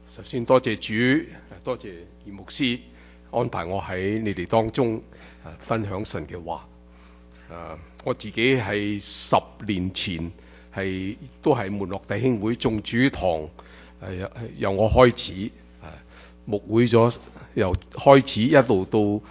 首先多謝主，多謝葉牧師安排我喺你哋當中分享神嘅話。我自己係10年前都係門諾弟兄會眾主堂，由我開始牧會咗，由開始一路到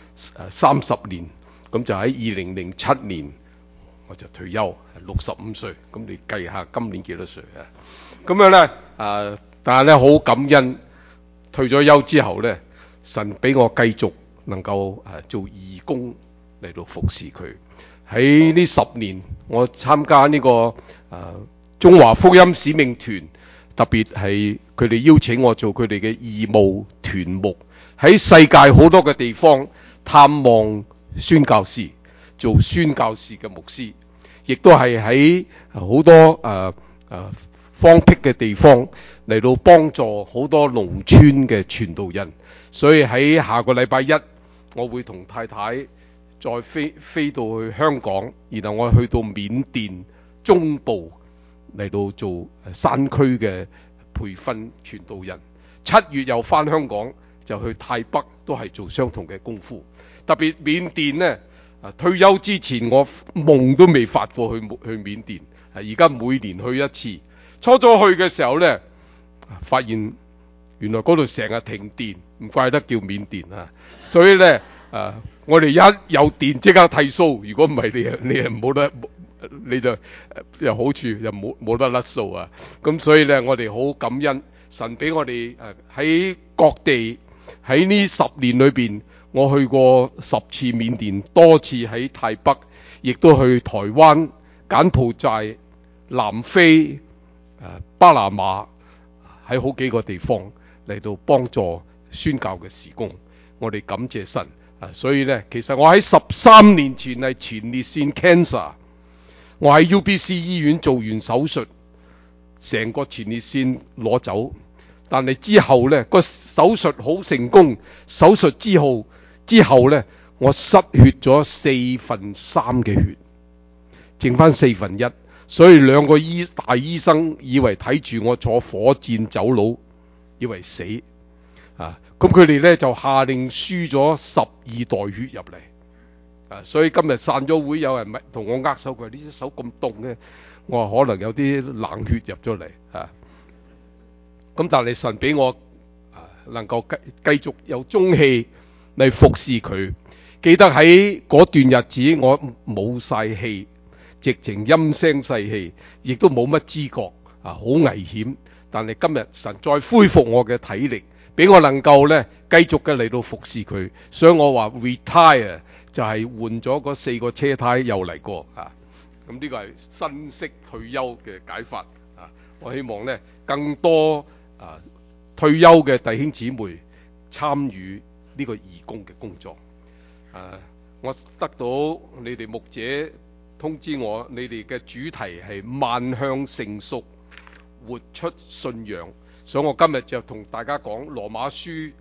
30年，咁就喺2007年我就退休，65歲。咁你計下今年幾多歲啊？咁樣咧，但係咧好感恩，退咗休之後咧，神俾我繼續能夠做義工嚟到服侍佢。喺呢10年，我參加呢個中華福音使命團，特別係佢哋邀請我做佢哋嘅義務團牧，喺世界好多嘅地方探望宣教士，做宣教士嘅牧師，亦都係喺好多荒僻嘅地方嚟到幫助好多農村嘅傳道人。所以喺下個禮拜一，我會同太太再飛到去香港，然後我去到緬甸中部嚟到做山區嘅培訓傳道人。7月又翻香港，就去泰北，都係做相同嘅功夫。特別緬甸呢，退休之前我夢都未發過去緬甸，而家每年去一次。初初去嘅時候呢，發現原來嗰度成日停電，唔怪得叫緬甸啊。所以呢，我哋一有電即刻剃鬚，如果唔係你冇得，你就有好處又冇得甩鬚啊。咁所以呢，我哋好感恩神俾我哋喺各地，喺呢10年裏邊，我去過10次緬甸，多次喺泰北，亦都去台灣、柬埔寨、南非、巴拿馬，喺好幾個地方嚟到幫助宣教嘅事工。我哋感謝神。所以呢，其實我喺13年前係前列腺 cancer， 我喺 UBC 醫院做完手術，成個前列腺攞走，但係之後呢，個手術好成功，手術之後呢，我失血咗3/4嘅血，剩翻1/4，所以2個大醫生以為睇住我坐火箭走佬，以為死咁佢哋咧就下令輸咗12袋血入嚟，所以今日散咗會，有人同我握手，佢話呢隻手咁凍嘅，我話可能有啲冷血入咗嚟咁但係神俾我能夠繼續有中氣嚟服侍佢。記得喺嗰段日子，我冇晒氣，直情陰聲細氣，亦都冇乜知覺好危險。但係今日神再恢復我嘅體力，俾我能夠咧繼續嘅嚟到服侍佢，所以我話 retire 就係換咗嗰4個車胎又嚟過咁呢個係新式退休嘅解法我希望咧更多退休嘅弟兄姊妹參與呢個義工嘅工作。我得到你哋牧者通知我，你哋嘅主題係邁向成熟，活出信仰。所以我今日就同大家講羅馬書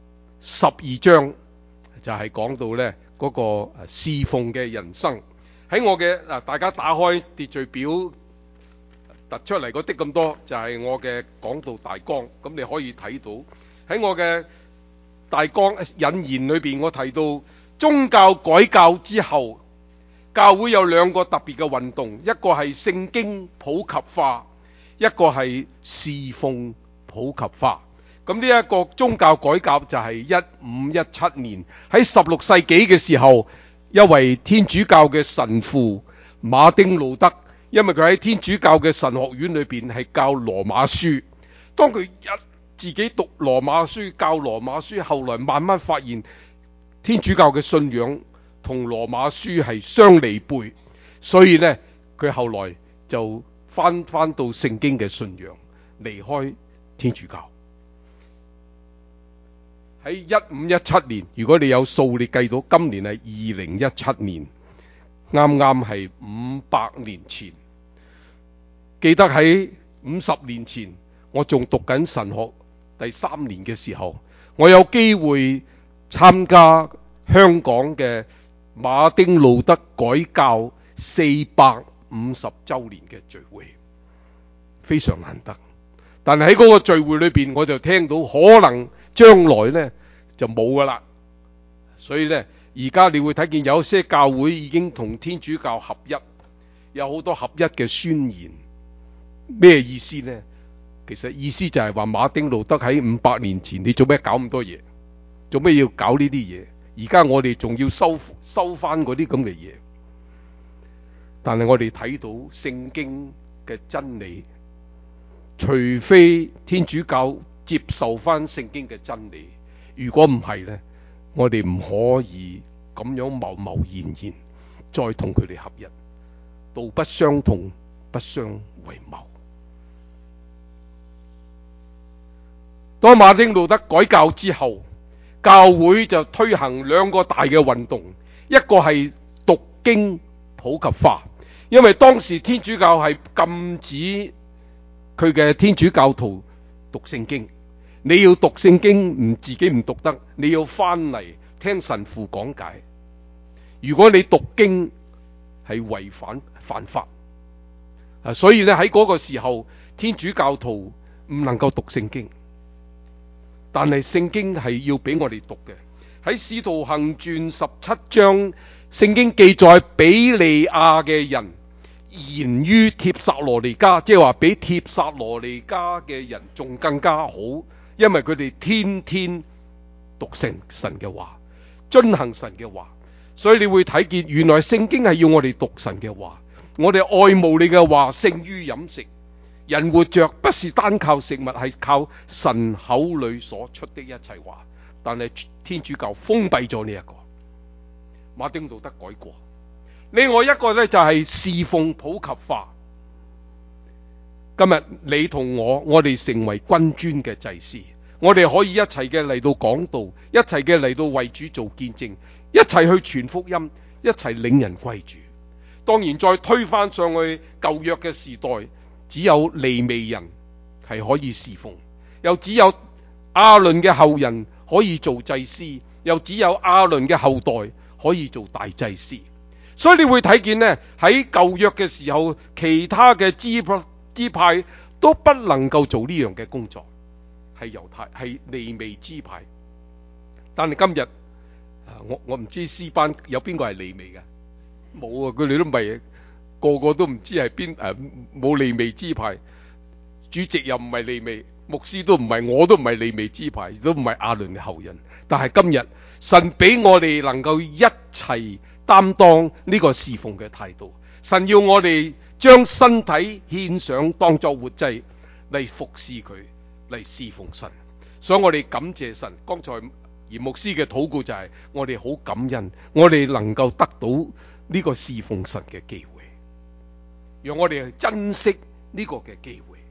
12章，就係講到咧嗰個侍奉嘅人生。喺我嘅大家打開秩序表突出嚟嗰啲咁多，就係我嘅講道大綱。咁你可以睇到喺我嘅大綱引言裏邊，我提到宗教改教之後，教會有2個特別嘅運動，一個係聖經普及化，一個係侍奉普及化。咁呢一個宗教改革就係1517年喺16世紀嘅時候，一位天主教嘅神父馬丁路德，因為佢喺天主教嘅神學院裏邊係教羅馬書，當佢自己讀羅馬書教羅馬書，後來慢慢發現天主教嘅信仰同羅馬書係相離背，所以呢，佢後來就翻到聖經嘅信仰，離開天主教。喺1517年，如果你有數，你計到今年係2017年，啱啱係500年前。記得喺50年前，我仲讀緊神學第3年嘅時候，我有機會參加香港嘅馬丁路德改教450周年嘅聚會，非常難得。 但係喺嗰個聚會裏邊，我就聽到可能將來呢就冇噶啦。所以呢，而家你會睇見有些教會已經同天主教合一，有好多合一嘅宣言。咩意思呢？其實意思就係話馬丁路德喺500年前，你做咩搞咁多嘢？做咩要搞呢啲嘢？而家我哋仲要收翻嗰啲咁嘅嘢。但係我哋睇到聖經嘅真理，除非天主教接受翻聖經嘅真理，如果唔係呢，我哋唔可以咁樣貿貿然然再同佢哋合一。道不相同，不相為謀。當馬丁路德改教之後，教會就推行2個大嘅運動，一個係讀經普及化，因為當時天主教係禁止佢嘅天主教徒讀聖經，你要讀聖經自己唔讀得，你要翻嚟聽神父講解。如果你讀經係違反犯法，所以咧喺嗰個時候，天主教徒唔能夠讀聖經。但係聖經係要俾我哋讀嘅。喺使徒行傳17章，聖經記載比利亞嘅人賢於帖撒羅尼迦，即係話比帖撒羅尼迦嘅人仲更加好，因為佢哋天天讀神嘅話，遵行神嘅話。所以你會睇見原來聖經係要我哋讀神嘅話，我哋愛慕你嘅話勝於飲食。人活着不是單靠食物，係靠神口裏所出的一切話。但係天主教封閉咗呢一個，馬丁路德改過。另外一個呢，就係侍奉普及化。今日你同我哋成為君尊嘅祭司，我哋可以一齊嘅嚟到講道，一齊嘅嚟到為主做見證，一齊去傳福音，一齊領人歸主。當然再推返上去舊約嘅時代，只有利未人係可以侍奉，又只有亞倫嘅後人可以做祭司，又只有亞倫嘅後代可以做大祭司。所以你會睇見呢，喺舊約嘅時候，其他嘅支派都不能夠做呢樣嘅工作，係猶太係利未支派。但係今日我唔知詩班有邊個係利未嘅？冇啊，佢哋都唔係。個個都唔知係邊冇利未支派，主席又唔係利未，牧師都唔係，我都唔係利未支派，都唔係亞倫嘅後人。但係今日神俾我哋能夠一齊擔當呢個侍奉嘅態度，神要我哋將身體獻上當作活祭嚟服侍佢，嚟侍奉神。所以我哋感謝神。剛才嚴牧師嘅禱告就係我哋好感恩，我哋能夠得到呢個侍奉神嘅機會。讓我哋去珍惜呢個嘅機會。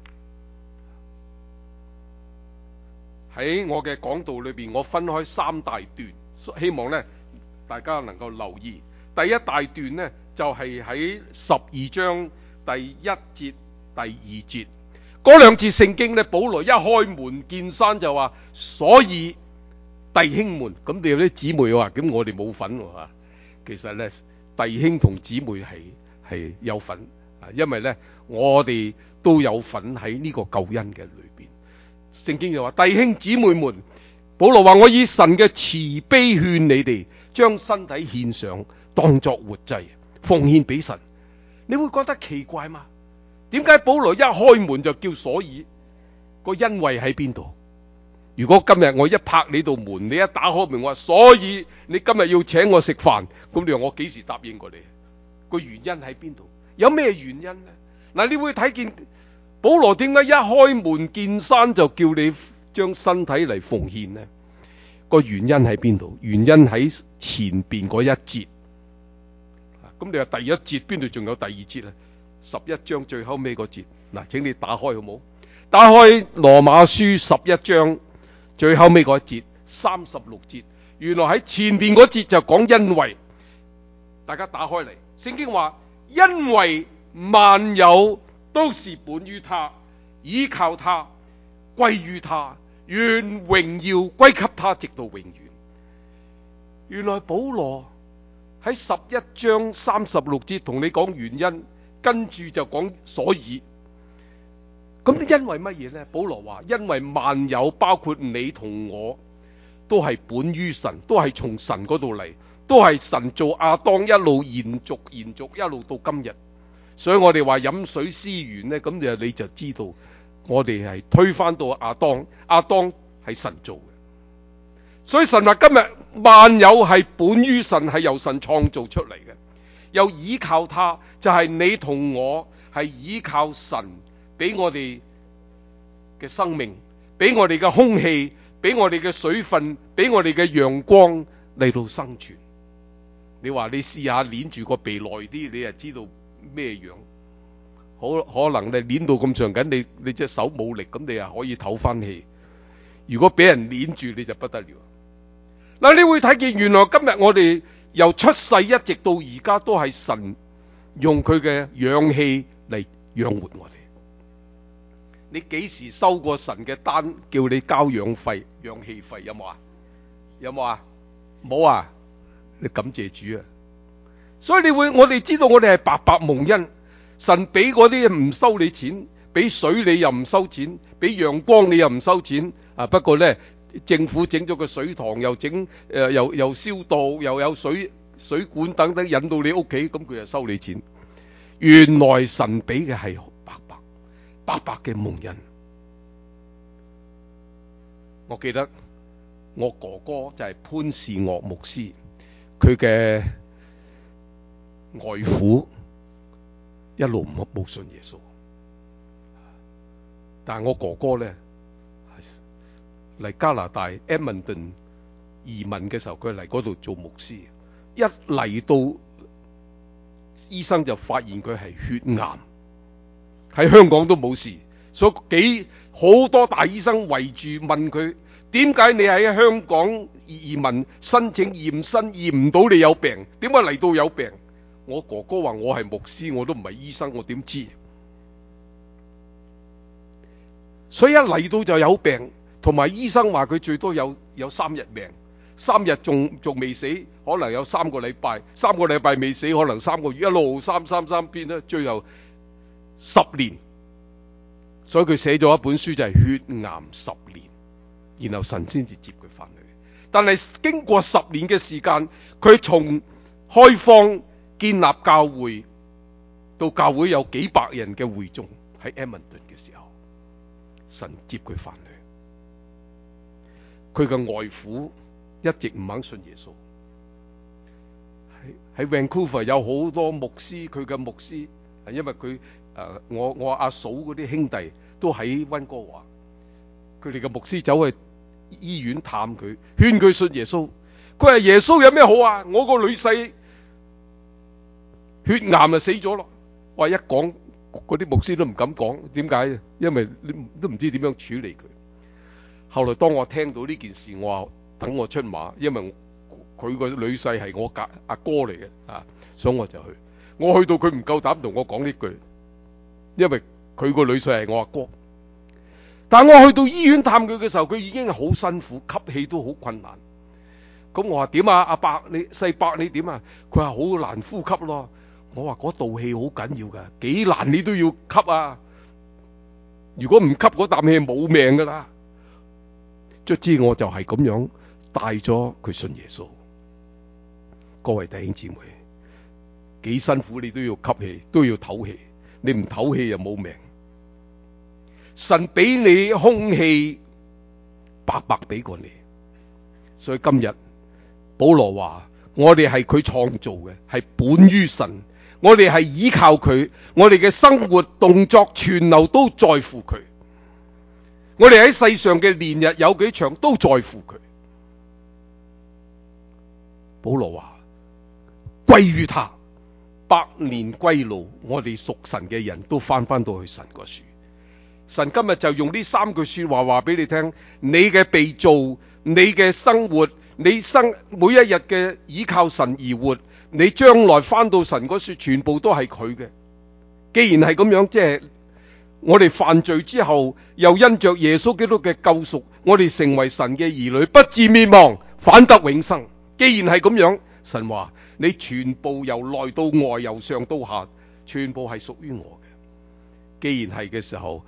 喺我嘅講道裏邊，我分開3大段，希望呢大家能夠留意。第一大段呢，就係喺12章第1節、第2節嗰2節聖經呢，保羅一開門見山就話，所以弟兄們，咁你有啲姊妹話，咁我哋冇份喎。其實呢，弟兄同姊妹係有份。因為呢，我哋都有份喺呢個救恩嘅裏邊。聖經就話，弟兄姊妹們，保羅話，我以神嘅慈悲勸你哋，將身體獻上，當作活祭，奉獻俾神。你會覺得奇怪嗎？點解保羅一開門就叫所以？個恩惠喺邊度？如果今日我一拍你道門，你一打開門，我話所以你今日要請我食飯，咁你話我幾時答應過你？個原因喺邊度？有咩原因呢？嗱，你會睇見保羅點解一開門見山就叫你將身體嚟奉獻呢？個原因喺邊度？原因喺前邊嗰一節。咁你話第一節邊度仲有第二節啊？11章最後尾嗰節。嗱，請你打開好冇？打開羅馬書11章最後尾嗰一節36節。原來喺前邊嗰節就講恩惠。大家打開嚟，聖經話。因為萬有都是本於他，依靠他，歸於他，願榮耀歸給他，直到永遠。原來保羅喺11章36節同你講原因，跟住就講所以。 咁因為乜嘢呢？保羅話因為萬有包括你同我都係本於神，都係從神嗰度嚟，都係神做亞當一路延續一路到今日。所以我哋話飲水思源呢，咁你就知道我哋係推翻到亞當，亞當係神做嘅。所以神話今日萬有係本於神，係由神創造出嚟嘅，又依靠他，就係你同我係依靠神俾我哋嘅生命，俾我哋嘅空氣，俾我哋嘅水分，俾我哋嘅陽光嚟到生存。你話你試下捏住個鼻耐啲，你就知道咩樣。可能你捏到咁長緊，你隻手冇力，咁你又可以唞翻氣。如果俾人捏住，你就不得了。嗱，你會睇見原來今日我哋由出世一直到而家都係神用佢嘅氧氣嚟養活我哋。你幾時收過神嘅單叫你交氧費、氧氣費？有冇啊？有冇啊？冇啊？你感謝主啊！所以我哋知道我哋係白白蒙恩，神俾嗰啲唔收你錢，俾水你又唔收錢，俾陽光你又唔收錢啊！不過呢，政府整咗個水塘，又整又燒道，又有水管等等引到你屋企，咁佢就收你錢。原來神俾嘅係白白嘅蒙恩。我記得我哥哥就係潘士岳牧師，佢嘅外父一路冇信耶穌，但係我哥哥咧嚟加拿大 Edmonton 移民嘅時候，佢嚟嗰度做牧師，一嚟到醫生就發現佢係血癌，喺香港都冇事，所以好多大醫生圍住問佢，點解你喺香港移民申請驗身驗唔到你有病，點解嚟到有病？我哥哥話我係牧師，我都唔係醫生，我點知？所以一嚟到就有病，同埋醫生話佢最多有3日命，3日仲未死，可能有3個禮拜，3個禮拜未死，可能3個月，一路三邊咧，最後10年。所以佢寫咗一本書就係血癌10年，然後神先至接佢翻去。但係經過10年嘅時間，佢從開荒建立教會到教會有幾百人嘅會眾喺 Edmonton 嘅時候，神接佢翻去。佢嘅外父一直唔肯信耶穌。喺 Vancouver 有好多牧師，佢嘅牧師因為佢我阿嫂嗰啲兄弟都喺溫哥華，佢哋嘅牧師走去醫院探佢，勸佢信耶穌。佢話耶穌有咩好啊？我個女婿血癌就死咗咯。話一講嗰啲牧師都唔敢講，點解？因為你都唔知點樣處理佢。後來當我聽到呢件事，我話等我出馬，因為佢個女婿係我阿哥嚟嘅啊，所以我就去。我去到佢唔夠膽同我講呢句，因為佢個女婿係我阿哥。但我去到醫院探佢嘅時候，佢已經好辛苦，吸氣都好困難。咁我話點啊？阿伯你細伯你點啊？佢話好難呼吸咯。我話嗰道氣好緊要噶，幾難你都要吸啊！如果唔吸嗰啖氣冇命噶啦。卒之我就係咁樣帶咗佢信耶穌。各位弟兄姊妹，幾辛苦你都要吸氣，都要唞氣，你唔唞氣就冇命。神俾你空氣，白白俾過你。所以今日保羅話我哋係佢創造嘅，係本於神，我哋係依靠佢，我哋嘅生活動作存留都在乎佢，我哋喺世上嘅年日有幾長都在乎佢。保羅話歸於他，百年歸老，我哋屬神嘅人都翻到去神個樹。神今日就用呢3句說話話俾你聽，你嘅被造，你嘅生活，你每一日嘅依靠神而活，你將來翻到神嗰樹，全部都係佢嘅。既然係咁樣，即係我哋犯罪之後，又因着耶穌基督嘅救贖，我哋成為神嘅兒女，不至滅亡，反得永生。既然係咁樣，神話你全部由內到外，由上到下，全部係屬於我嘅。既然係嘅時候，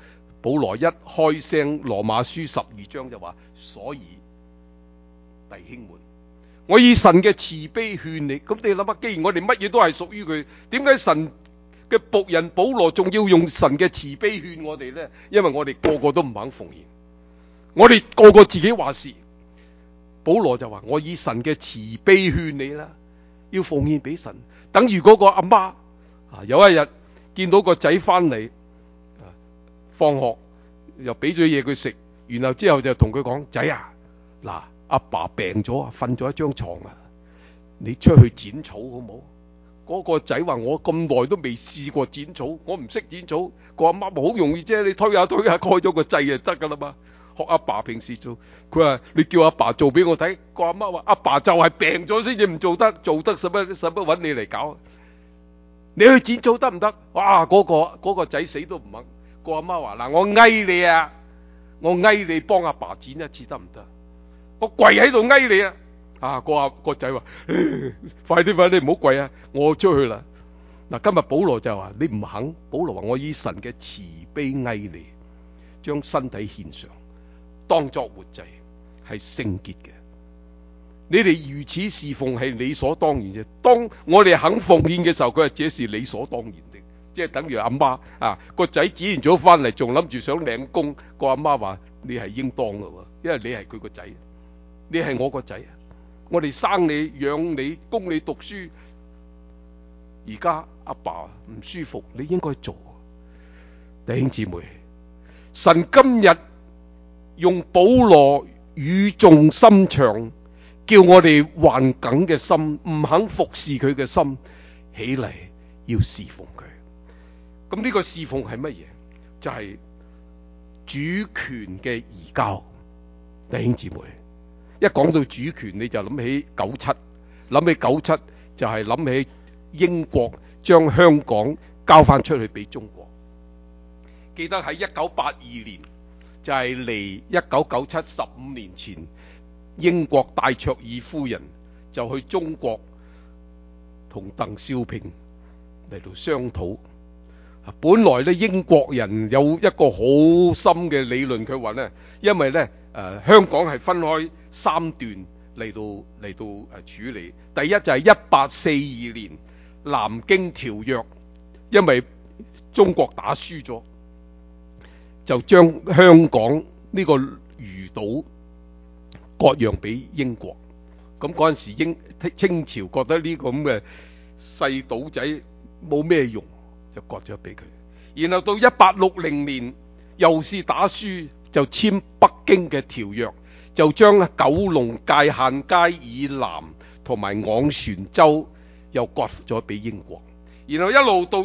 保羅一開聲，羅馬書12章就話：所以弟兄們，我以神嘅慈悲勸你。咁你諗下，既然我哋乜嘢都係屬於佢，點解神嘅僕人保羅仲要用神嘅慈悲勸我哋呢？因為我哋個個都唔肯奉獻，我哋個個自己話事。保羅就話：我以神嘅慈悲勸你啦，要奉獻俾神。等於嗰個阿媽有一日見到個仔翻嚟，放學又俾咗嘢佢食，然後之後就同佢講：仔啊，嗱，阿爸病咗啊，瞓咗一張床啊，你出去剪草好冇？嗰個仔話：我咁耐都未試過剪草，我唔識剪草。個阿媽話：好容易啫，你推下推下，開咗個掣就得噶啦嘛。學阿爸平時做，佢話你叫阿爸做俾我睇。個阿媽話：阿爸就係病咗先至唔做得，做得使乜揾你嚟搞？你去剪草得唔得？哇！嗰個仔死都唔肯。個阿媽話：嗱，我嗌你啊，我嗌你幫阿爸剪一次得唔得？我跪喺度嗌你啊！個仔話：快啲唔好跪啊！我出去啦。嗱，今日保羅就話你唔肯。保羅話：我以神嘅慈悲嗌你，將身體獻上，當作活祭，係聖潔嘅。你哋如此侍奉係理所當然啫。當我哋肯奉獻嘅時候，佢話這是理所當然的，即係等於阿媽個仔剪完咗翻嚟，仲諗住想領功，個阿媽話你係應當嘅，因為你係佢個仔，你係我個仔，我哋生你養你供你讀書，而家阿爸唔舒服，你應該做。弟兄姊妹，神今日用保羅語重心長，叫我哋頑梗嘅心，唔肯服侍佢嘅心起嚟，要侍奉佢。咁呢個侍奉係乜嘢？就係主權嘅移交。弟兄姊妹，一講到主權，你就諗起97，諗起97就係諗起英國將香港交翻出去俾中國。記得喺1982年，就係離1997 15年前，英國戴卓爾夫人就去中國同鄧小平嚟到商討。本來咧，英國人有一個好深嘅理論，佢話咧，因為咧香港係分開3段嚟到處理。第一就係1842年南京條約，因為中國打輸咗，就將香港呢個魚島割讓俾英國。咁嗰陣時清朝覺得呢個咁嘅細島仔冇咩用，就割咗俾佢。然後到1860年又是打輸，就簽北京嘅條約，就將九龍界限街以南同埋昂船洲又割咗俾英國。然後一路到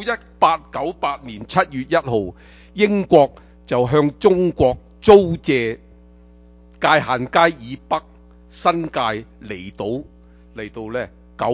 1898年7月1號，英國就向中國租借界限街以北新界離島嚟到咧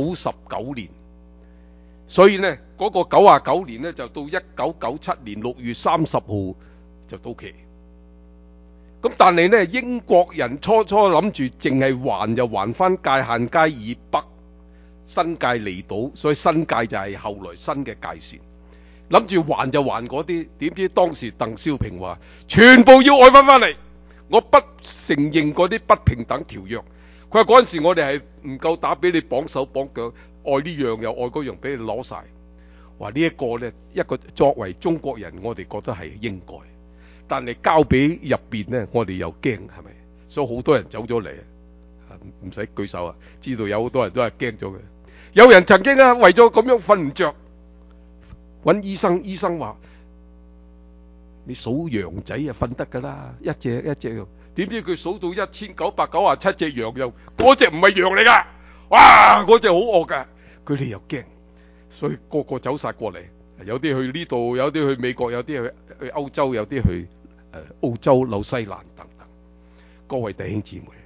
99年。所以呢，嗰個99年呢，就到1997年6月30號就到期。咁但係呢，英國人初諗住淨係還就還翻界限街以北新界離島，所以新界就係後來新嘅界線。諗住還就還嗰啲，點知當時鄧小平話全部要愛翻嚟，我不承認嗰啲不平等條約。佢話嗰陣時我哋係唔夠打俾你綁手綁腳，愛呢樣又愛嗰樣俾你攞晒。話呢一個呢，一個作為中國人，我哋覺得係應該，但係交俾入邊呢，我哋又驚，係咪？所以好多人走咗嚟，唔使舉手啊，知道有好多人都係驚咗嘅。有人曾經為咗咁樣瞓唔着，揾醫生，醫生話你數羊仔啊，瞓得噶啦，一隻一隻。點知佢數到1997隻羊，又嗰隻唔係羊嚟噶，哇！嗰隻好惡噶，佢哋又驚，所以個個走晒過嚟，有啲去呢度，有啲去美國，有啲去歐洲，有啲去澳洲、紐西蘭等等。各位弟兄姊妹，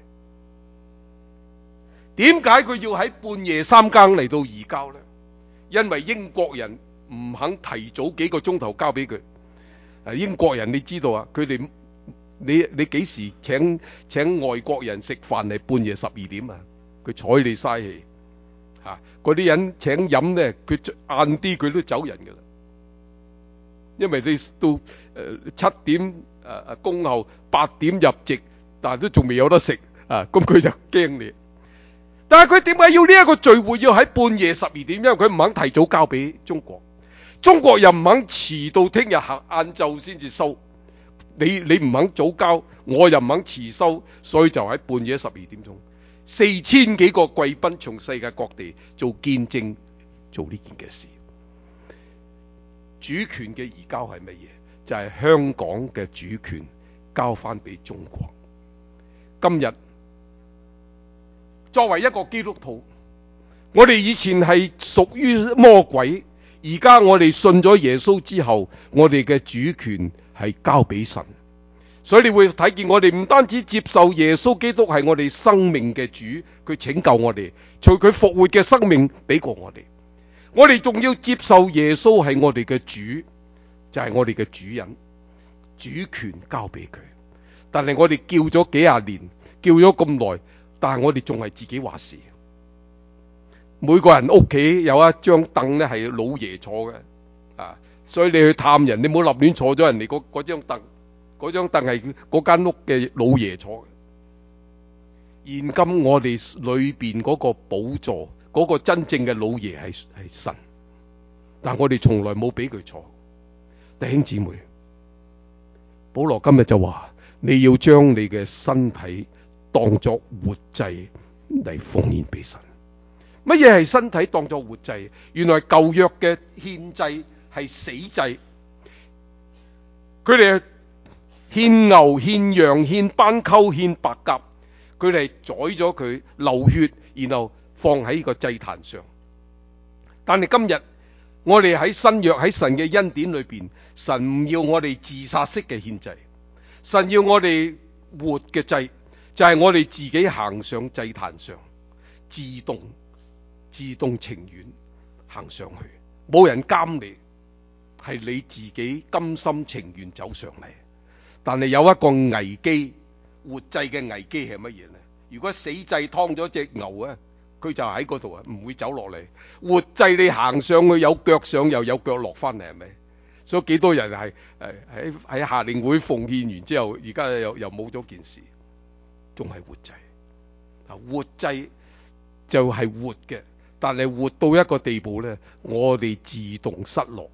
點解佢要喺半夜3更嚟到移交呢？因為英國人唔肯提早幾個鐘頭交俾佢。英國人你知道啊，佢哋你幾時請外國人食飯係半夜12點啊？佢睬你嘥氣嚇。嗰啲人請飲呢，佢晏啲佢都走人噶啦。 因為你到7點恭候8點入席，但係都仲未有得食咁佢就驚你。但係佢點解要呢一個聚會要喺半夜12點？因為佢唔肯提早交俾中國，中國又唔肯遲到聽日晏晝先至收。你唔肯早交，我又唔肯遲收，所以就喺半夜12點鐘，4000幾個貴賓從世界各地做見證，做呢件嘅事。主權嘅移交係乜嘢？就係香港嘅主權交翻俾中國。今日作為一個基督徒，我哋以前係屬於魔鬼，而家我哋信咗耶穌之後，我哋嘅主權係交俾神。所以你會睇見我哋唔單止接受耶穌基督係我哋生命嘅主，佢拯救我哋，隨佢復活嘅生命俾過我哋，我哋仲要接受耶穌係我哋嘅主，就係我哋嘅主人，主權交俾佢。但係我哋叫咗幾廿年，叫咗咁耐，但係我哋仲係自己話事。每個人屋企有一張凳咧係老爺坐嘅，所以你去探人，你唔好立亂坐咗人哋嗰張凳，嗰張凳係嗰間屋嘅老爺坐嘅。現今我哋裏邊嗰個寶座，嗰個真正嘅老爺係神，但我哋從來冇俾佢坐。弟兄姊妹，保羅今日就話，你要將你嘅身體當作活祭嚟奉獻俾神。乜嘢係身體當作活祭？原來舊約嘅獻祭係死祭，佢哋獻牛、獻羊、獻斑鳩、獻白鴿，佢哋宰咗佢，流血，然後放喺個祭壇上。但係今日我哋喺新約，喺神嘅恩典裏邊，神唔要我哋自殺式嘅獻祭，神要我哋活嘅祭，就係我哋自己行上祭壇上，自動情願行上去，冇人監你，係你自己甘心情願走上嚟。但係有一個危機，活祭嘅危機係乜嘢呢？如果死祭劏咗隻牛啊，佢就喺嗰度啊，唔會走落嚟。活祭你行上去，有腳上又有腳落翻嚟，係咪？所以幾多人係喺夏令會奉獻完之後，而家又冇咗件事，仲係活祭。活祭就係活嘅，但係活到一個地步咧，我哋自動失落。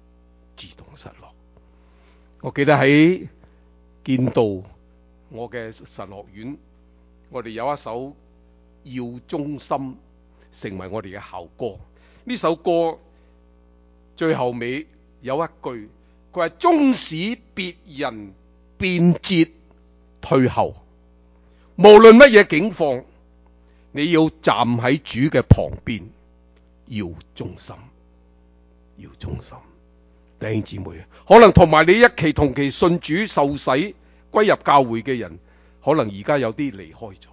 我記得喺建道我嘅神學院，我哋有一首要忠心成為我哋嘅校歌。呢首歌最後尾有一句，佢話縱使別人變節退後，無論乜嘢境況，你要站喺主嘅旁邊，要忠心。弟兄姊妹，可能同埋你一期同期信主受洗歸入教會嘅人，可能而家有啲離開咗，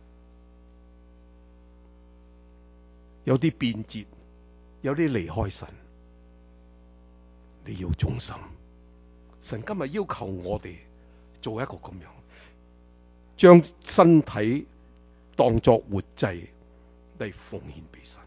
有啲變節，有啲離開神。你要忠心。神今日要求我哋做一個咁樣，將身體當作活祭嚟奉獻俾神，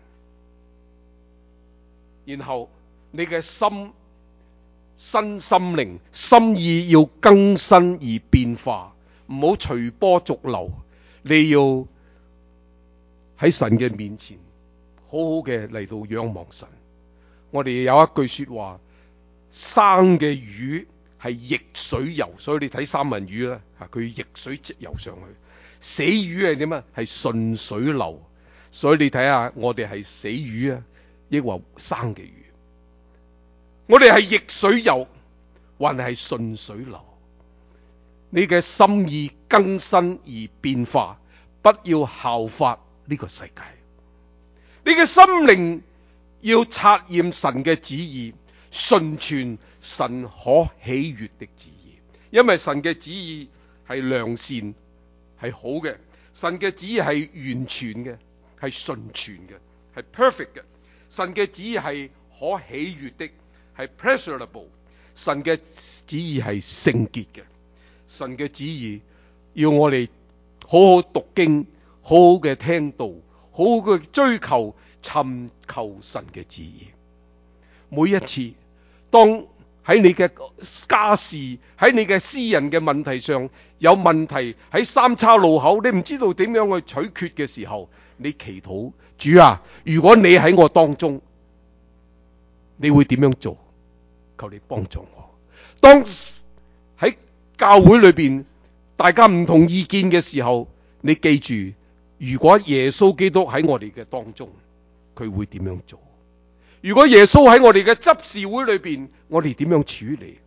然後你嘅身心靈心意要更新而變化，唔好隨波逐流。你要喺神嘅面前好好嘅嚟到仰望神。我哋有一句說話，生嘅魚係逆水游，所以你睇三文魚啦，佢逆水游上去。死魚係點啊？係順水流。所以你睇下，我哋係死魚啊，抑或生嘅魚？我哋係逆水游，還係順水流？你嘅心意更新而變化，不要效法呢個世界。你嘅心靈要察驗神嘅旨意，順全神可喜悦的旨意。因為神嘅旨意係良善，係好嘅。神嘅旨意係完全嘅，係純全嘅，係 perfect 嘅。神嘅旨意係可喜悦的，係 pleasurable。神嘅旨意係聖潔嘅。神嘅旨意要我哋好好讀經，好好嘅聽道，好好嘅追求尋求神嘅旨意。每一次當喺你嘅家事，喺你嘅私人嘅問題上有問題，喺三叉路口你唔知道點樣去取決嘅時候，你祈禱，主啊，如果你喺我當中，你會點樣做？求你幫助我。當喺教會裏邊大家唔同意見嘅時候，你記住，如果耶穌基督喺我哋嘅當中，佢會點樣做？如果耶穌喺我哋嘅執事會裏邊，我哋點樣處理？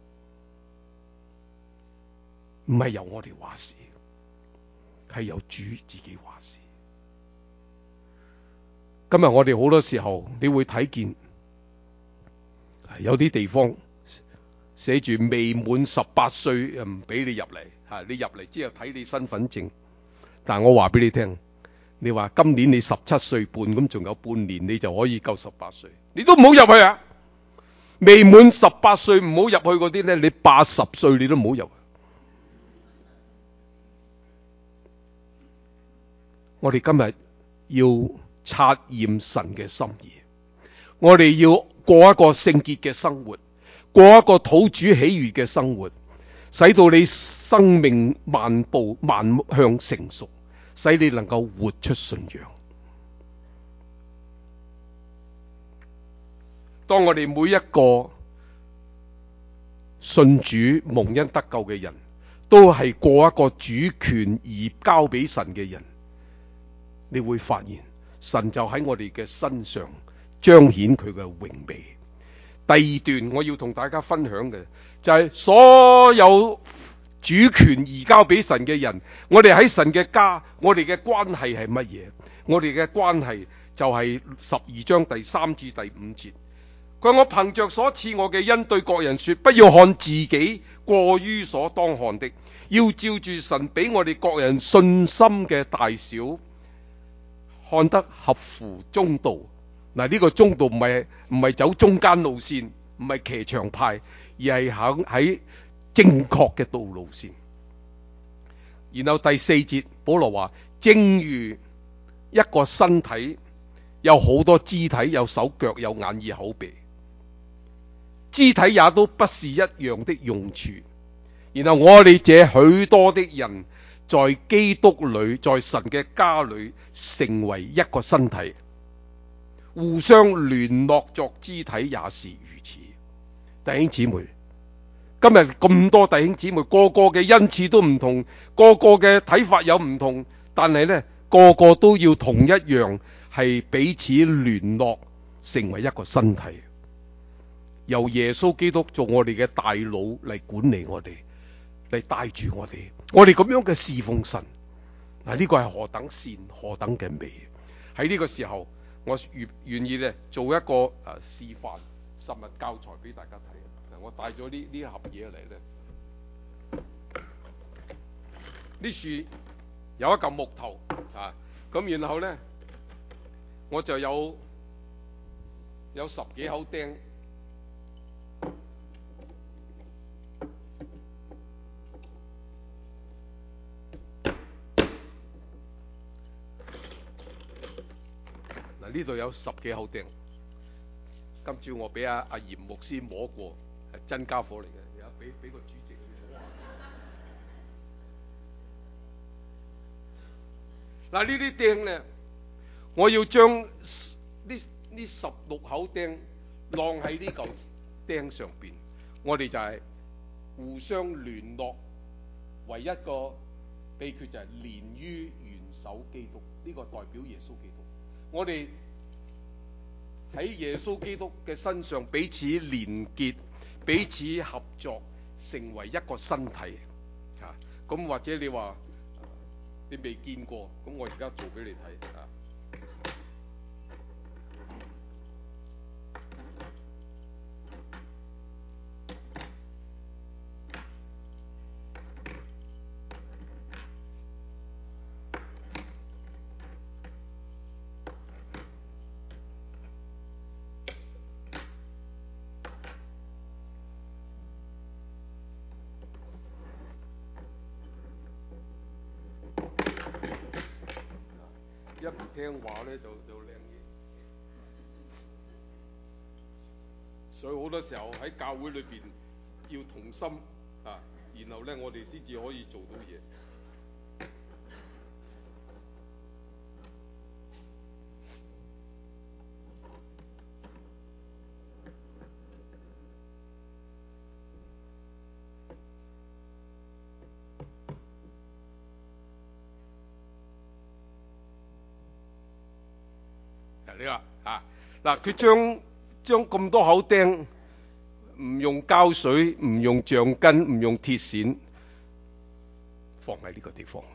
唔係由我哋話事，係由主自己話事。今日我哋好多時候，你會睇見有啲地方寫住未滿18歲唔俾你入嚟，你入嚟之後睇你身份證。但係我話俾你聽，你話今年你17歲半，咁仲有半年你就可以夠18歲，你都唔好入去啊！未滿18歲唔好入去嗰啲咧，你80歲你都唔好入去。我哋今日要察驗神嘅心意，我哋要過一個聖潔嘅生活，過一個討主喜悅嘅生活，使到你生命萬向成熟，使你能夠活出信仰。當我哋每一個信主蒙恩得救嘅人，都係過一個主權而交俾神嘅人，你會發現神就喺我哋嘅身上彰顯佢嘅榮美。第二段我要同大家分享嘅就係所有主權移交俾神嘅人，我哋喺神嘅家，我哋嘅關係係乜嘢？我哋嘅關係就係12章第3至第5節。佢話，我憑着所賜我嘅恩對各人說，不要看自己過於所當看的，要照住神俾我哋各人信心嘅大小，看得合乎中道。嗱，呢個中道唔係走中間路線，唔係騎牆派，而係喺正確嘅道路線。然後第4節保羅話，正如一個身體有好多肢體，有手腳，有眼耳口鼻，肢體也都不是一樣的用處。然後我哋這許多的人在基督裏，在神嘅家裏成為一個身體，互相聯絡作肢體，也是如此。弟兄姊妹，今日咁多弟兄姊妹，個個嘅恩賜都唔同，個個嘅睇法有唔同，但係呢，個個都要同一樣，係彼此聯絡成為一個身體，由耶穌基督做我哋嘅大腦嚟管理我哋，嚟帶住我哋咁樣嘅侍奉神。嗱，呢個係何等善，何等嘅美。喺呢個時候，我願意咧做一個示範實物教材俾大家睇。我帶咗呢盒嘢嚟咧，呢樹有一嚿木頭啊，咁然後咧我就有10幾口釘。呢度有10幾口釘，今朝我俾阿嚴牧師摸過，係真家伙嚟嘅。而家俾個主席摸下。嗱，呢啲釘咧，我要將呢16口釘晾喺呢嚿釘上邊，我哋就係互相聯絡，唯一個秘訣就係連於元首基督，呢個代表耶穌基督。我哋喺耶穌基督嘅身上彼此連結，彼此合作，成為一個身體。咁或者你話你未見過，咁我而家做俾你睇啊。一唔聽話咧就靚嘢，所以好多時候喺教會裏邊要同心啊，然後咧我哋先至可以做到嘢。你話嗱，佢將咁多口釘，唔用膠水，唔用橡筋，唔用鐵線，放喺呢個地方。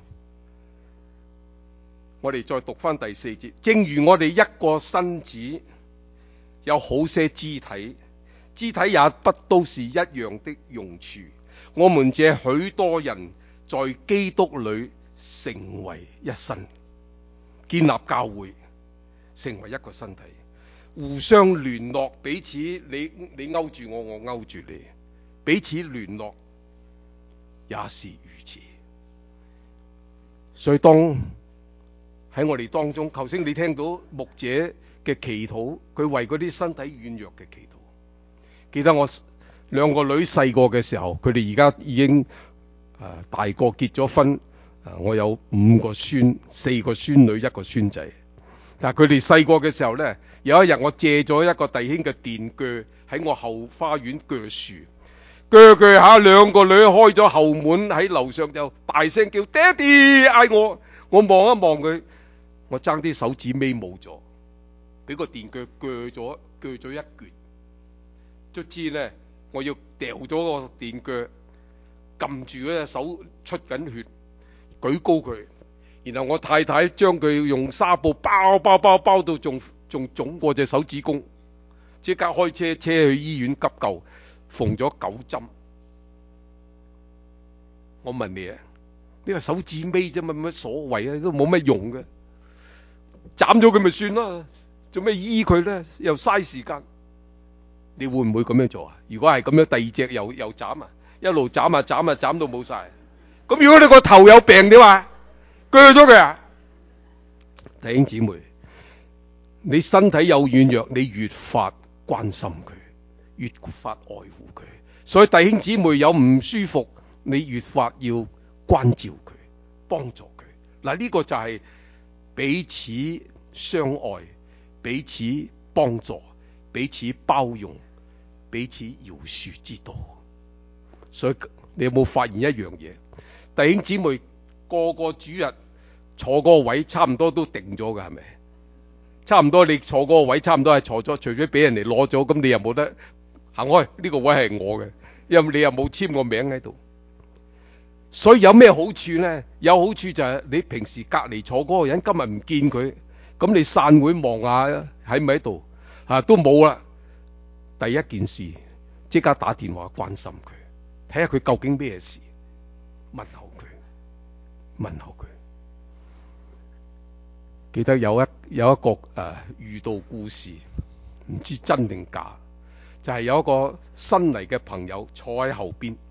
我哋再讀翻第4節，正如我哋一個身子有好些肢體，肢體也不都是一樣的用處。我們這許多人在基督裏成為一身，建立教會，成為一個身體，互相聯絡，彼此你勾住我，我勾住你，彼此聯絡也是如此。所以當喺我哋當中，頭先你聽到牧者嘅祈禱，佢為嗰啲身體軟弱嘅祈禱。記得我2個女細個嘅時候，佢哋而家已經大個結咗婚，我有5個孫，4個孫女，1個孫仔。但係佢哋細個嘅時候呢，有一日我借咗一個弟兄嘅電鋸喺我後花園鋸樹，鋸下2個女開咗後門喺樓上就大聲叫爹哋，嗌我望一望佢，我爭啲手指尾冇咗，俾個電鋸鋸咗一橛，卒之呢，我要掉咗個電鋸，撳住嗰隻手出緊血，舉高佢。然後我太太將佢用紗布包到仲腫過隻手指公，即刻開車去醫院急救，縫咗9針。我問你啊，呢個手指尾啫嘛，乜所謂啊，都冇乜用嘅，斬咗佢咪算啦，做咩醫佢咧？又嘥時間。你會唔會咁樣做啊？如果係咁樣，第2隻又斬啊，一路斬到冇晒。咁如果你個頭有病點啊？鋸咗佢啊！弟兄姊妹，你身體有軟弱，你越發關心佢，越發愛護佢。所以弟兄姊妹有唔舒服，你越發要關照佢，幫助佢。嗱，呢個就係彼此相愛，彼此幫助，彼此包容，彼此饒恕之道。所以你有冇發現一樣嘢？弟兄姊妹個主日坐嗰個位差唔多都定咗㗎，係咪？差唔多你坐嗰個位差唔多係坐咗，除非俾人哋攞咗，咁你又冇得行開。呢個位係我嘅，因為你又冇簽個名喺度。所以有咩好處呢？有好處就係你平時隔離坐嗰個人今日唔見佢，咁你散會望下喺咪喺度都冇啦。第一件事即刻打電話關心佢，睇下佢究竟咩事，問候佢。記得有一個遇到故事，唔知真定假，就係有一個新嚟嘅朋友坐喺後邊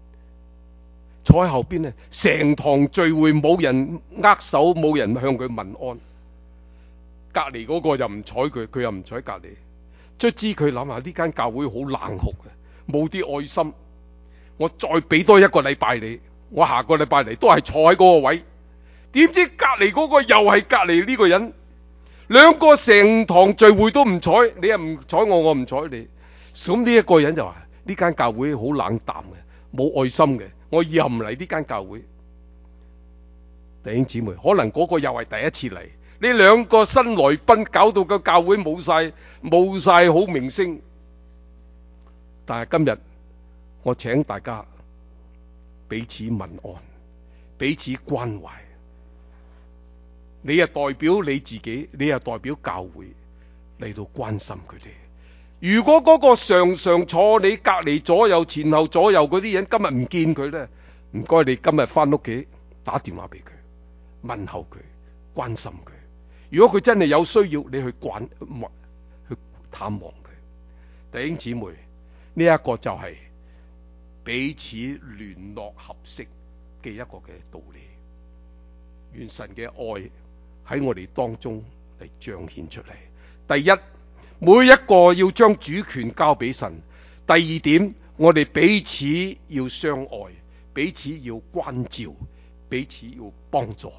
呢，成堂聚會冇人握手，冇人向佢問安，隔籬嗰個又唔睬佢，佢又唔睬隔籬。卒之佢諗下呢間教會好冷酷嘅，冇啲愛心，我再俾多1個禮拜你，我下個禮拜嚟都係坐喺嗰個位。點知隔籬嗰個又係隔籬呢個人，2個成堂聚會都唔睬，你又唔睬我，我唔睬你。咁呢一個人就話呢間教會好冷淡嘅，冇愛心嘅，我以後唔嚟呢間教會。弟兄姊妹，可能嗰個又係第一次嚟，呢2個新來賓搞到個教會冇晒好名聲。但係今日我請大家彼此問安，彼此關懷。你又代表你自己，你又代表教會嚟到關心佢哋。如果嗰個常常坐你隔離左右前後左右嗰啲人今日唔見佢呢，唔該你今日翻屋企打電話俾佢，問候佢，關心佢。如果佢真係有需要，你去探望佢。弟兄姊妹，呢一個就係彼此聯絡合適嘅一個嘅道理。願神嘅愛喺我哋當中嚟彰顯出嚟。第一，每一個要將主權交俾神。第2點， 我哋彼此要相愛，彼此要關照，彼此要幫助。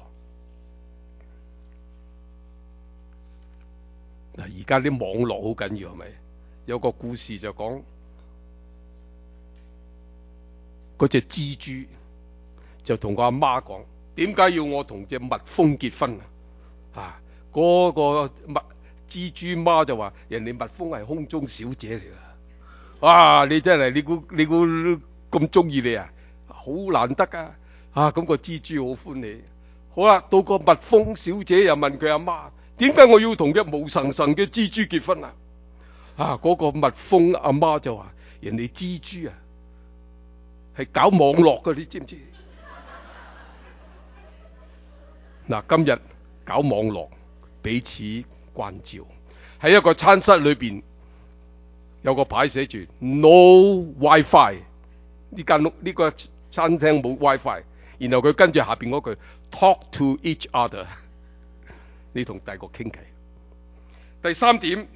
嗱，而家啲網絡好緊要，係咪？有個故事就講嗰隻蜘蛛就同個阿媽講：點解要我同隻蜜蜂結婚啊？嗰個蜘蛛媽就話：人哋蜜蜂係空中小姐嚟噶。哇！你真係你估咁中意你啊？好難得啊！咁個蜘蛛好歡喜。好啦，到個蜜蜂小姐又問佢阿媽：點解我要同隻毛神神嘅蜘蛛結婚啊？嗰個蜜蜂阿媽就話：人哋蜘蛛係搞網絡噶，你知唔知？嗱，今日搞網絡，彼此關照。喺一個餐室裏邊有個牌寫住 No WiFi， 呢個餐廳冇 WiFi， 然後佢跟住下邊嗰句 Talk to each other， 你同第二個傾偈。第三點，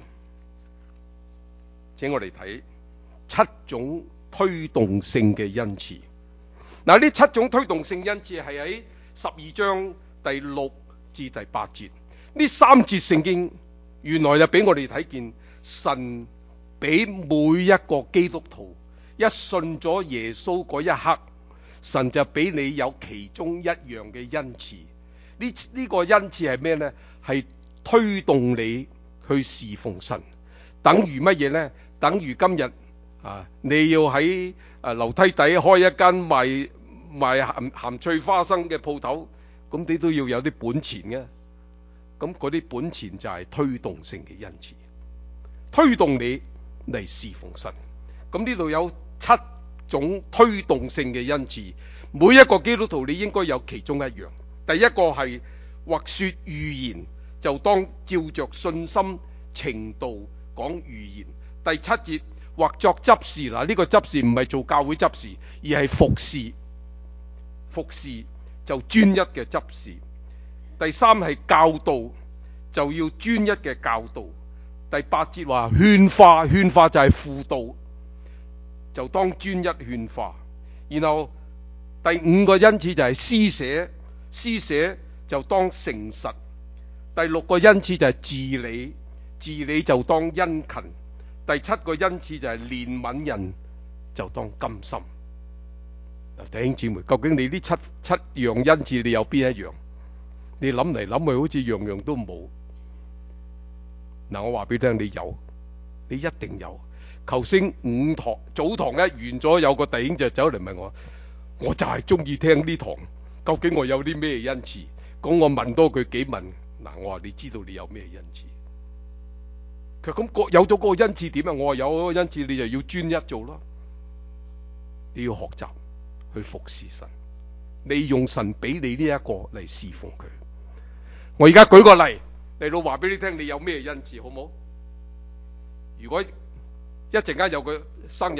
請我哋睇7種推動性嘅恩賜。嗱，呢7種推動性恩賜係喺12章第6至第8節。呢3節聖經原來就俾我哋睇見神俾每一個基督徒一信咗耶穌嗰一刻，神就俾你有其中一樣嘅恩賜。呢個恩賜係咩呢？係推動你去侍奉神。等於乜嘢呢？等於今日你要喺樓梯底開一間賣鹹脆花生嘅鋪頭，咁你都要有啲本錢嘅。咁嗰啲本錢就係推動性嘅恩賜，推動你嚟侍奉神。咁呢度有7種推動性嘅恩賜，每一個基督徒你應該有其中一樣。第一個係或說預言，就當照着信心程度講預言。第7節或作執事，嗱，呢個執事唔係做教會執事，而係服侍，服侍就專一嘅執事。第3係教導，就要專一嘅教導。第8節話勸化，勸化就係輔導，就當專一勸化。然後第5個恩賜就係施捨，施捨就當誠實。第6個恩賜就係治理，治理就當殷勤。第7個恩賜就係憐憫人，就當甘心。弟兄姊妹，究竟你呢七樣恩賜你有邊一樣？你諗嚟諗去好似樣樣都冇。嗱，我話俾你聽，你有，你一定有。求星5堂早堂一完咗，有個弟兄就走嚟問我，我就係中意聽呢堂，究竟我有啲咩恩賜？咁我問多佢幾問。嗱，我話你知道你有咩恩賜？佢咁有咗嗰個恩賜點啊？我話有嗰個恩賜，你就要專一做咯。你要學習去服侍神，利用神俾你呢一個嚟侍奉佢。我而家舉個例嚟到話俾你聽，你有咩恩賜好冇？如果一陣間有個生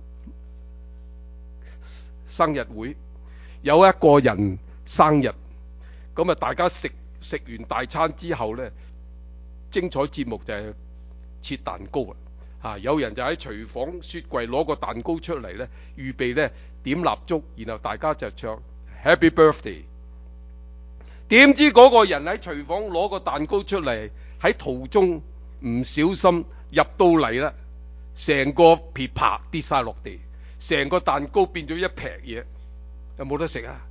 日會，有一個人生日，咁啊大家食完大餐之後呢，精彩節目就係切蛋糕啦。有人就喺廚房雪櫃攞個蛋糕出嚟呢，預備呢點蠟燭，然後大家就唱 Happy Birthday。點知嗰個人喺廚房攞個蛋糕出嚟，喺途中唔小心入到嚟啦，成個噼啪跌晒落地，成個蛋糕變咗一劈嘢，有冇得食啊？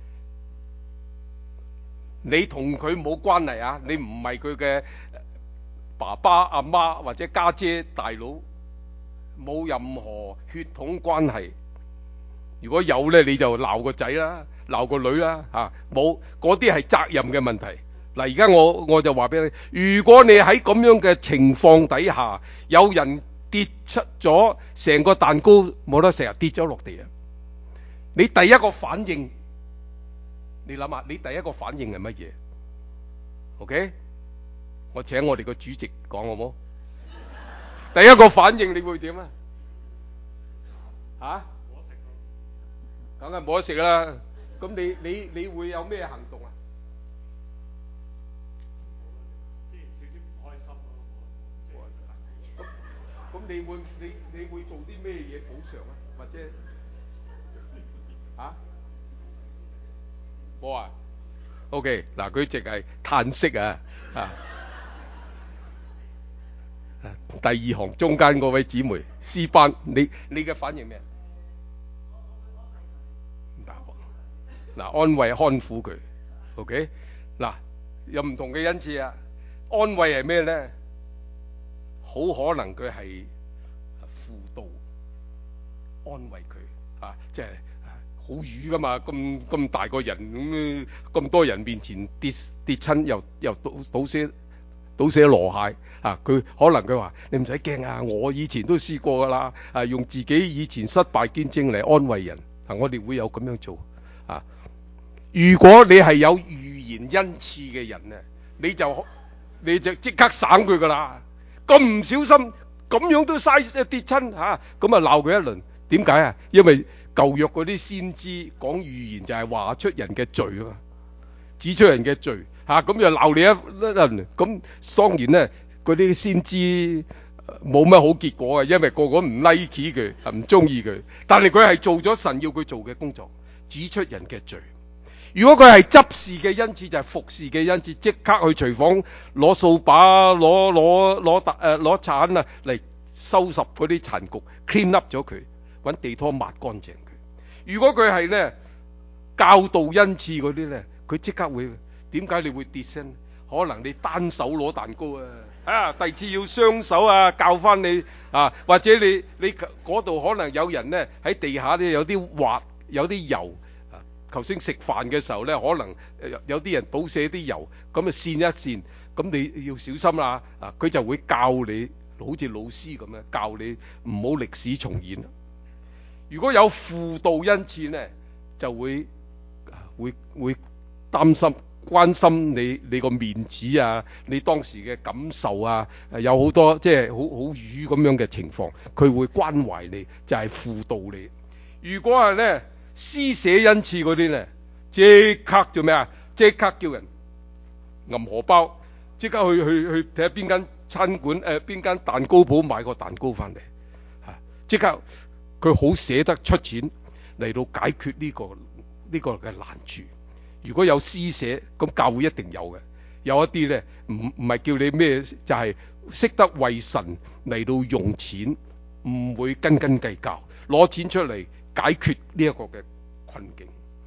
你同佢冇關係啊，你唔係佢嘅爸爸阿媽或者家姐大佬，冇任何血統關係。如果有呢，你就鬧個仔啦，鬧個女啦，冇，嗰啲係責任嘅問題。嗱，而家我就話俾你，如果你喺咁樣嘅情況底下，有人跌出咗成個蛋糕冇得食，跌咗落地啊，你第一個反應，你諗下，你第一個反應係乜嘢 ？OK， 我請我哋個主席講好冇？第一個反應你會點啊？吓？梗係冇得食啦！咁你會有咩行動啊？即係少啲唔開心咯。 咁你會做啲咩嘢補償啊？或者啊？冇啊？OK，嗱，佢淨係嘆息啊！啊，第二行中間嗰位姊妹詩班，你嘅反應咩？嗱，安慰看撫佢，OK，嗱，有唔同嘅恩賜啊。安慰係咩咧？好可能佢係輔導安慰佢啊，即係好瘀噶嘛，咁大個人咁多人面前跌親，又倒瀉籮蟹啊！佢可能佢話你唔使驚啊，我以前都試過噶啦，啊，用自己以前失敗見證嚟安慰人啊，我哋會有咁樣做啊。如果你係有預言恩賜嘅人咧，你就即刻省佢噶啦。咁唔小心咁樣都嘥跌親嚇，咁啊鬧佢一輪。點解啊？因為舊約嗰啲先知講預言就係話出人嘅罪啊嘛，指出人嘅罪嚇，咁就鬧你一輪。咁當然咧，嗰啲先知冇乜好結果啊，因為個個唔 like 佢，唔中意佢。但係佢係做咗神要佢做嘅工作，指出人嘅罪。如果佢係執事嘅恩賜，就係服侍嘅恩賜，即刻去廚房攞掃把、攞鏟啊嚟收拾嗰啲殘局 ，clean up 咗佢，揾地拖抹乾淨佢。如果佢係咧教導恩賜嗰啲咧，佢即刻會點解你會跌身？可能你單手攞蛋糕啊，第二次要雙手啊，教翻你啊，或者你嗰度可能有人咧喺地下咧有啲滑，有啲油。頭先食飯嘅時候咧，可能有啲人倒瀉啲油，咁啊跣一跣，咁你要小心啦。啊，佢就會教你，好似老師咁樣教你唔好歷史重演。如果有輔導恩賜咧，就會擔心、關心你個面子啊，你當時嘅感受啊，有好多即係好瘀咁樣嘅情況，佢會關懷你，就係輔導你。如果係咧，施捨恩賜嗰啲咧，即刻做咩啊？即刻叫人揞荷包，即刻去睇下邊間餐館邊間蛋糕鋪買個蛋糕翻嚟，即刻佢好捨得出錢嚟到解決呢個嘅難處。如果有施捨，咁教會一定有嘅。有一啲咧唔係叫你咩，就係識得為神嚟到用錢，唔會斤斤計較，攞錢出嚟解決呢一個嘅困境。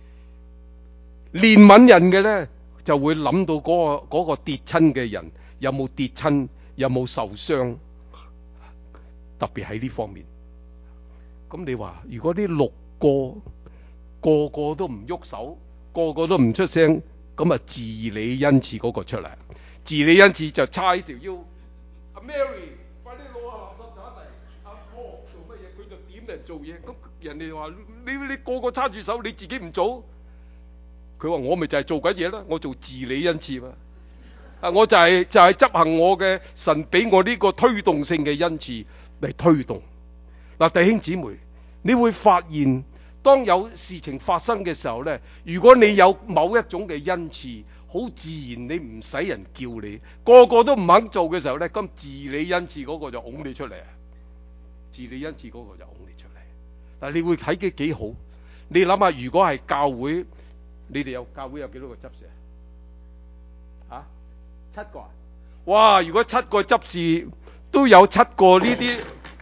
憐憫人嘅咧，就會諗到嗰個跌親嘅人有冇跌親，有冇受傷，特別喺呢方面。咁你話如果呢6個個都唔喐手，個個都唔出聲，咁啊治理恩賜嗰個出嚟，治理恩賜就叉條腰，阿 Mary 快啲攞下垃圾鏟嚟，阿 Paul 做乜嘢？佢就點人做嘢。咁人哋話你個個叉住手，你自己唔做？佢話我咪就係做緊嘢啦，我做治理恩賜嘛。我就係執行我嘅神俾我呢個推動性嘅恩賜嚟推動。嗱，弟兄姊妹，你會發現當有事情發生嘅時候咧，如果你有某一種嘅恩賜，好自然你唔使人叫你，個個都唔肯做嘅時候咧，咁治理恩賜嗰個就拱你出嚟啊！治理恩賜嗰個就拱你出嚟。嗱，你會睇幾好？你諗下，如果係教會，你哋教會有幾多個執事啊？7個啊？哇！如果7個執事都有7個呢啲，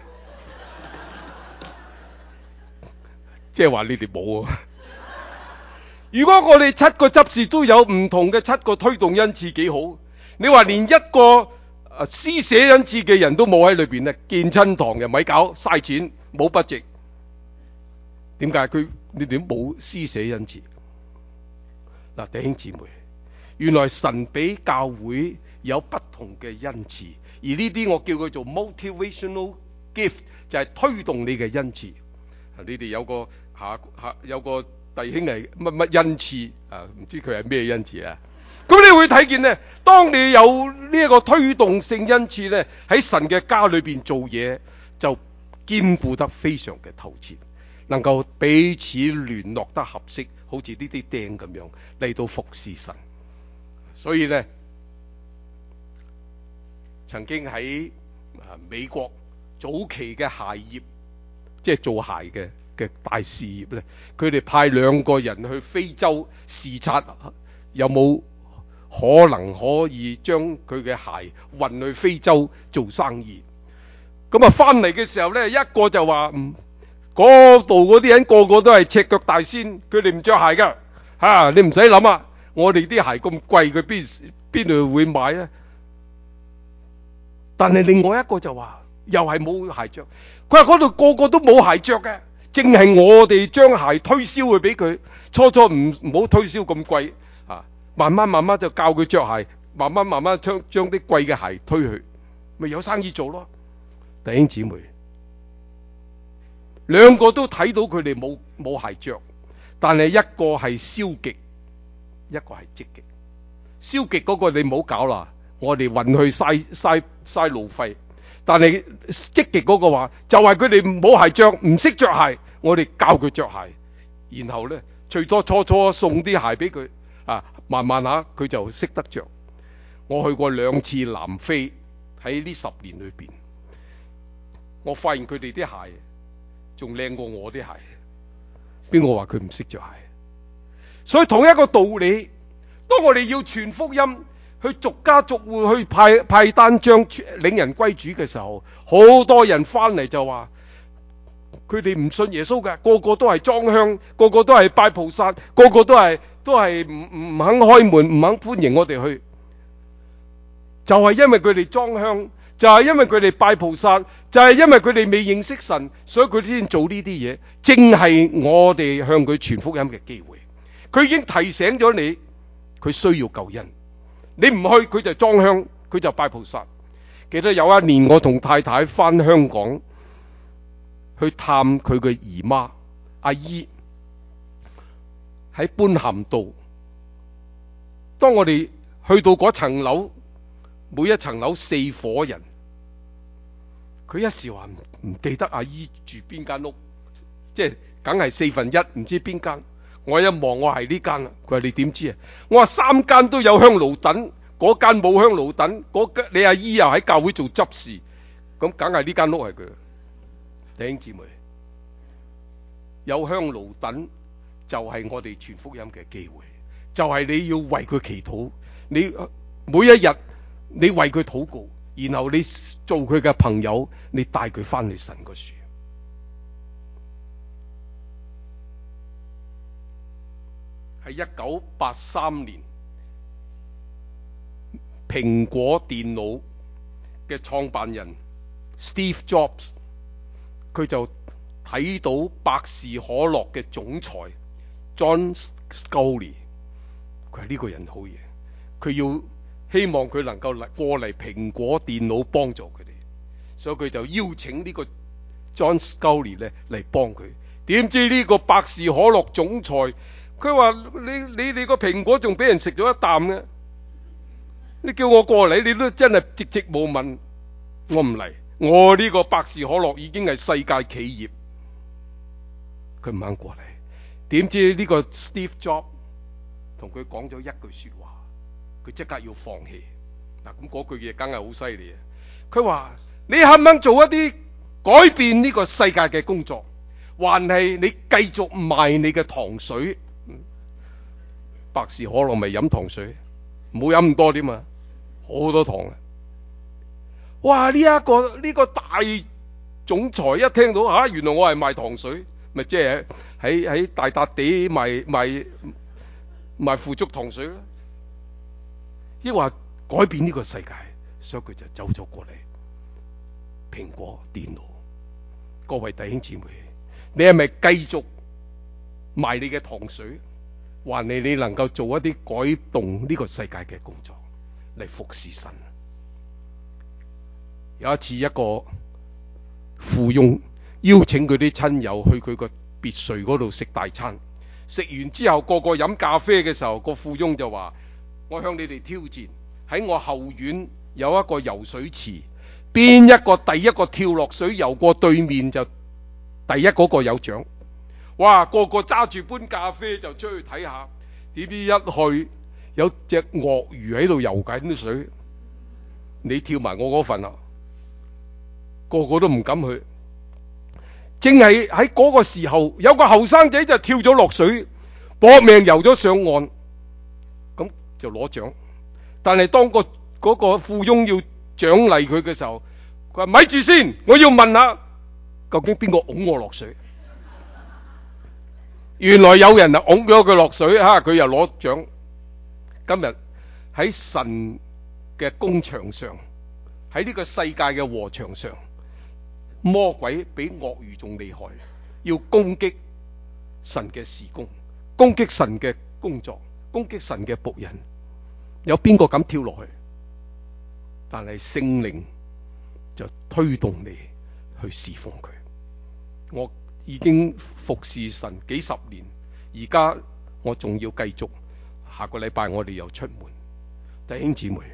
即係話你哋冇啊！如果我哋7個執事都有唔同嘅7個推動恩賜，幾好？你話連一個施捨恩賜嘅人都冇喺裏邊咧，建親堂又咪搞，嘥錢冇筆值。點解你哋都冇施捨恩賜？嗱，弟兄姊妹，原來神俾教會有不同嘅恩賜，而呢啲我叫佢做 motivational gift， 就係推動你嘅恩賜。你哋有個有個弟兄係乜恩賜啊？唔知佢係咩恩賜啊？咁你會睇見咧，當你有呢一個推動性恩賜咧，喺神嘅家裏邊做嘢就兼顧得非常嘅透徹，能夠彼此聯絡得合適，好似呢啲釘咁樣嚟到服侍神。所以咧，曾經喺美國早期嘅鞋業，即係做鞋嘅大事業咧，佢哋派2個人去非洲視察，有冇可能可以將佢嘅鞋運去非洲做生意。咁啊翻嚟嘅時候咧，一個就話嗰度嗰啲人個個都係赤腳大仙，佢哋唔着鞋噶你唔使諗啊，我哋啲鞋咁貴，佢邊度會買咧？但係另外一個就話又係冇鞋着，佢話嗰度個個都冇鞋着嘅，淨係我哋將鞋推銷去俾佢。初唔好推銷咁貴慢慢就教佢着鞋，慢慢將啲貴嘅鞋推去，咪有生意做咯。弟兄姊妹，2個都睇到佢哋冇鞋着，但係一個係消極，一個係積極。消極嗰個你唔好搞啦，我哋運去嘥路費。但係積極嗰個話，就係佢哋冇鞋着，唔識着鞋，我哋教佢着鞋，然後呢，最多初送啲鞋俾佢慢慢下佢就識得着。我去過2次南非，喺呢10年裏邊，我發現佢哋啲鞋仲靚過我啲鞋。邊個話佢唔識着鞋？所以同一個道理，當我哋要傳福音，去逐家逐戶去派單張領人歸主嘅時候，好多人翻嚟就話佢哋唔信耶穌嘅，個個都係裝香，個個都係拜菩薩，個個都係唔肯開門，唔肯歡迎我哋去。就係因為佢哋裝香，就係因為佢哋拜菩薩，就係因為佢哋未認識神，所以佢先做呢啲嘢。正係我哋向佢傳福音嘅機會。佢已經提醒咗你，佢需要救恩。你唔去，佢就裝香，佢就拜菩薩。記得有一年我同太太翻香港去探佢嘅姨媽阿姨，喺般咸道。當我哋去到嗰層樓，每一層樓4伙人，佢一時話唔記得阿姨住邊間屋，即係梗係1/4，唔知邊間。我一望，我係呢間啦。佢話你點知啊？我話3間都有香爐躉，嗰間冇香爐躉，你阿姨又喺教會做執事，咁梗係呢間屋係佢。弟兄姊妹，有香爐躉就係我哋傳福音嘅機會，就係你要為佢祈禱，你每一日你為佢禱告，然後你做佢嘅朋友，你帶佢翻去神個樹。喺1983年，蘋果電腦嘅創辦人 Steve Jobs， 佢就睇到百事可樂嘅總裁 John Sculley， 佢話呢個人好嘢，佢要希望佢能夠過嚟蘋果電腦幫助佢哋，所以佢就邀請呢個 John Sculley 咧嚟幫佢。點知呢個百事可樂總裁，佢話你哋個蘋果仲俾人食咗一啖呢？你叫我過嚟，你都真係寂寂無聞。我唔嚟，我呢個百事可樂已經係世界企業。佢唔肯過嚟，點知呢個 Steve Jobs 同佢講咗一句說話，佢即刻要放棄。咁嗰句嘢梗係好犀利啊！佢話你肯唔肯做一啲改變呢個世界嘅工作，還係你繼續賣你嘅糖水？百事可樂咪飲糖水，唔好飲咁多添嘛，好多糖啊！哇！呢個大總裁一聽到原來我係賣糖水，咪即係喺大笪地賣腐竹糖水啦。亦話改變呢個世界，所以佢就走咗過嚟蘋果電腦。各位弟兄姊妹，你係咪繼續賣你嘅糖水？還你能夠做一啲改動呢個世界嘅工作嚟服侍神。有一次，一個富翁邀請佢啲親友去佢個別墅嗰度食大餐，食完之後個個飲咖啡嘅時候，個富翁就話：我向你哋挑戰，喺我後院有一個游水池，邊一個第一個跳落水游過對面就第一嗰個有獎。哇！個個揸住杯咖啡就出去睇下，點知一去有隻鱷魚喺度游緊啲水，你跳埋我嗰份啊！ 個個都唔敢去。正係喺嗰個時候，有個後生仔就跳咗落水，搏命游咗上岸，咁就攞獎。但係當嗰個富翁要獎勵佢嘅時候，佢話咪住先，我要問下究竟邊個拱我落水？原來有人啊拱咗佢落水，佢又攞獎。今日喺神嘅工場上，喺呢個世界嘅禾場上，魔鬼比鱷魚仲厲害，要攻擊神嘅事工，攻擊神嘅工作，攻擊神嘅僕人。有邊個敢跳落去？但係聖靈就推動你去侍奉佢。我已經服侍神幾十年，而家我仲要繼續。下個禮拜我哋又出門。弟兄姊妹，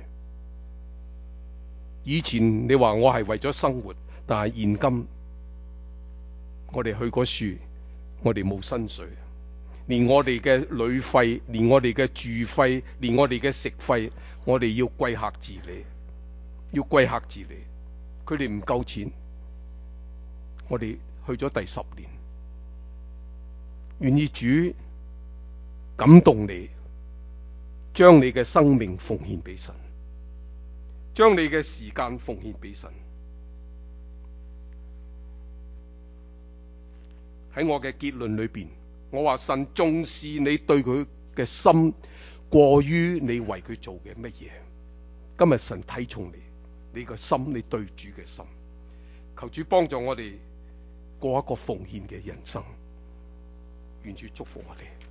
以前你話我係為咗生活，但係現今我哋去過樹，我哋冇薪水，連我哋嘅旅費，連我哋嘅住費，連我哋嘅食費，我哋要貴客自理，要貴客自理。佢哋唔夠錢，我哋去咗第10年，願意主感動你，將你嘅生命奉獻俾神，將你嘅時間奉獻俾神。喺我嘅結論裏邊，我話神重視你對佢嘅心，過於你為佢做嘅乜嘢。今日神睇重你個心，你對主嘅心。求主幫助我哋過一個奉獻嘅人生，願主祝福我哋。